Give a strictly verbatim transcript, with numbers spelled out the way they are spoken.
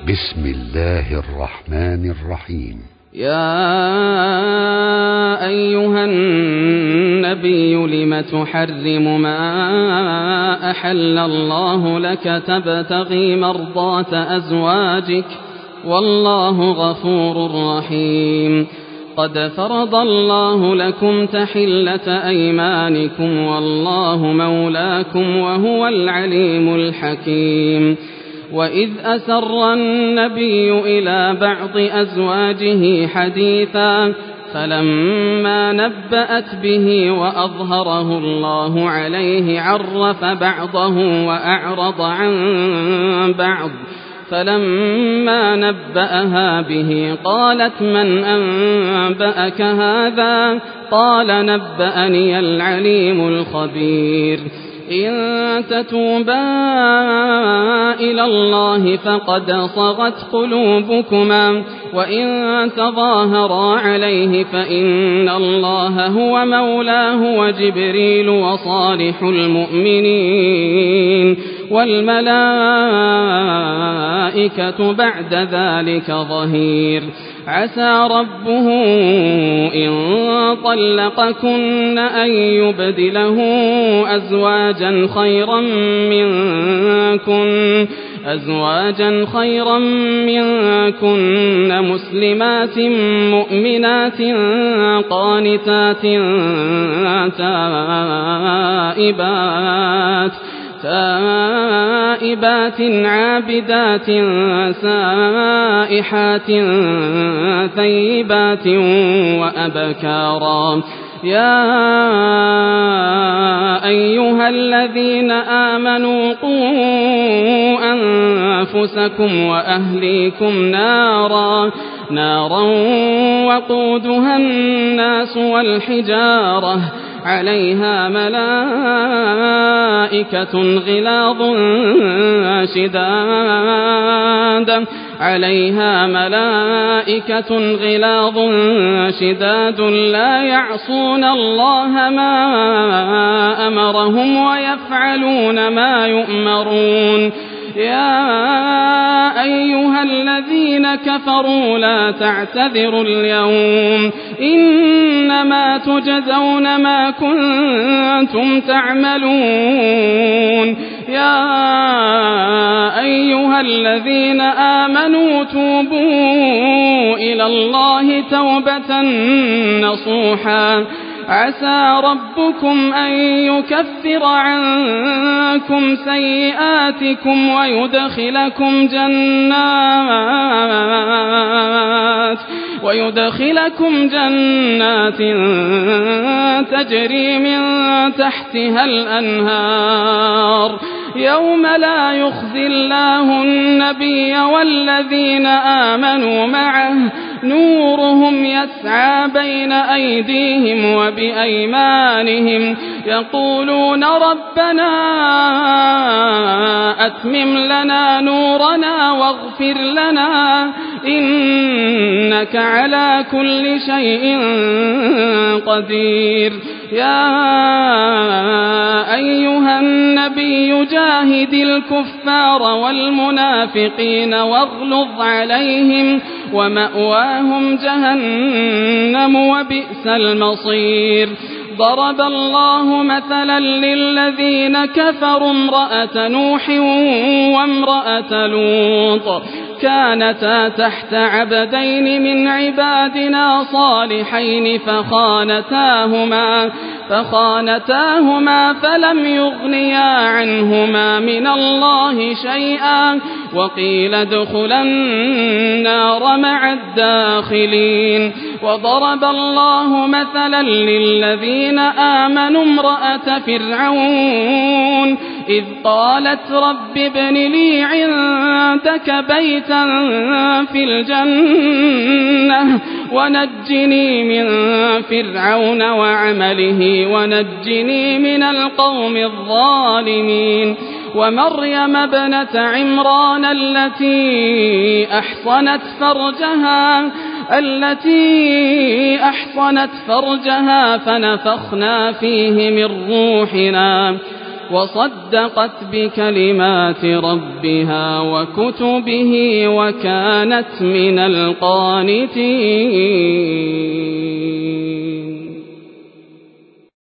بسم الله الرحمن الرحيم. يا أيها النبي لم تحرم ما أحل الله لك تبتغي مرضات أزواجك والله غفور رحيم. قد فرض الله لكم تحلة أيمانكم والله مولاكم وهو العليم الحكيم. وإذ أسر النبي إلى بعض أزواجه حديثا فلما نبأت به وأظهره الله عليه عرف بعضه وأعرض عن بعض فلما نبأها به قالت من أنبأك هذا؟ قال نبأني العليم الخبير. إن تتوبا إلى الله فقد صغت قلوبكما وإن تظاهرا عليه فإن الله هو مولاه وجبريل وصالح المؤمنين والملائكة بعد ذلك ظهير. عسى ربه إن طلقكن أن يبدله أزواجا خيرا منكن أزواجا خيرا منكن مسلمات مؤمنات قانتات تائبات تائبات عابدات سائحات ثيبات وأبكارا. يا أيها الذين آمنوا قوا أنفسكم وأهليكم نارا نارا وقودها الناس والحجارة عليها ملائكة غلاظ شداد عليها ملائكة غلاظ شداد لا يعصون الله ما أمرهم ويفعلون ما يؤمرون. يا أيها الذين كفروا لا تعتذروا اليوم إنما تجزون ما كنتم تعملون. يا أيها الذين آمنوا توبوا إلى الله توبة نصوحا عسى ربكم أن يكفر عنكم سيئاتكم ويدخلكم جنات ويدخلكم جنات تجري من تحتها الأنهار يوم لا يخزي الله النبي والذين آمنوا معه نورهم يسعى بين أيديهم وبأيمانهم يقولون ربنا أتمم لنا نورنا واغفر لنا إنك على كل شيء قدير. يا أيها النبي جاهد الكفار والمنافقين واغلظ عليهم ومأواهم جهنم وبئس المصير. ضرب الله مثلا للذين كفروا امرأة نوح وامرأة لوط كانتا تحت عبدين من عبادنا صالحين فخانتاهما فخانتاهما فلم يغنيا عنهما من الله شيئا وقيل ادخلا النار مع الداخلين. وضرب الله مثلا للذين آمنوا امرأة فرعون إذ قالت رب ابن لي عندك بيتا في الجنة ونجني من فرعون وعمله ونجني من القوم الظالمين. ومريم ابنة عمران التي أحصنت فرجها التي أحصنت فرجها فنفخنا فيه من روحنا وصدقت بكلمات ربها وكتبه وكانت من القانتين.